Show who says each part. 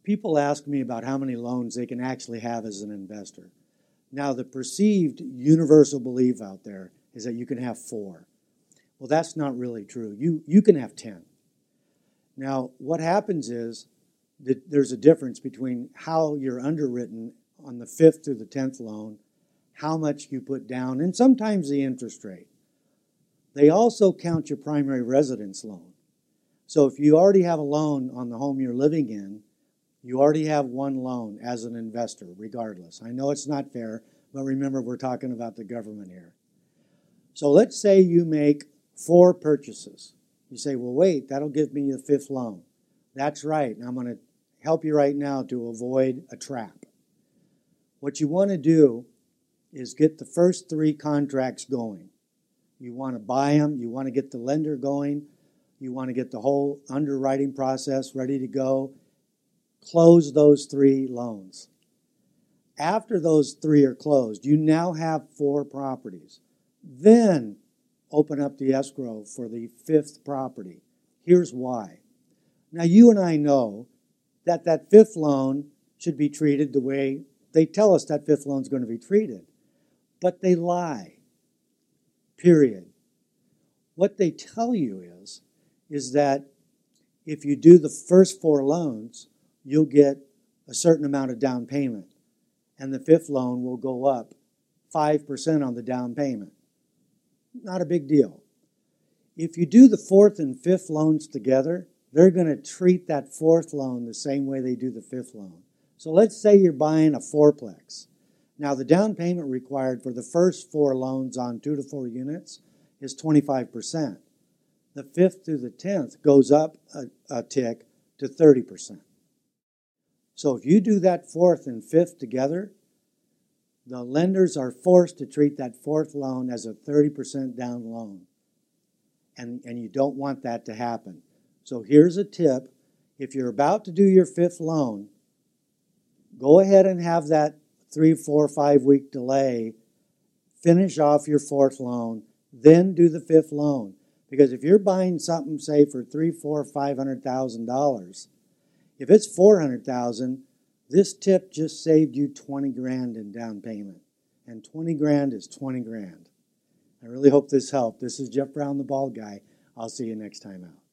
Speaker 1: People ask me about how many loans they can actually have as an investor. Now, the perceived universal belief out there is that you can have 4. Well, that's not really true. You can have 10. Now, what happens is that there's a difference between how you're underwritten on the 5th through the 10th loan, how much you put down, and sometimes the interest rate. They also count your primary residence loan. So if you already have a loan on the home you're living in, you already have one loan as an investor, regardless. I know it's not fair, but remember, we're talking about the government here. So let's say you make 4 purchases. You say, well, wait, that'll give me the 5th loan. That's right, and I'm going to help you right now to avoid a trap. What you want to do is get the first 3 contracts going. You want to buy them. You want to get the lender going. You want to get the whole underwriting process ready to go. Close those 3 loans. After those 3 are closed, you now have 4 properties. Then open up the escrow for the 5th property. Here's why. Now, you and I know that that 5th loan should be treated the way they tell us that 5th loan is going to be treated. But they lie. Period. What they tell you is that if you do the first 4 loans, you'll get a certain amount of down payment. And the 5th loan will go up 5% on the down payment. Not a big deal. If you do the 4th and 5th loans together, they're going to treat that 4th loan the same way they do the 5th loan. So let's say you're buying a 4-plex. Now, the down payment required for the first 4 loans on 2 to 4 units is 25%. The 5th through the 10th goes up a tick to 30%. So if you do that 4th and 5th together, the lenders are forced to treat that 4th loan as a 30% down loan. And you don't want that to happen. So here's a tip. If you're about to do your 5th loan, go ahead and have that 3, 4, 5 week delay. Finish off your 4th loan, then do the 5th loan. Because if you're buying something, say, for $300,000, $400,000, $500,000, if it's $400,000, this tip just saved you $20,000 in down payment. And $20,000 is $20,000. I really hope this helped. This is Jeff Brown, the Bald Guy. I'll see you next time out.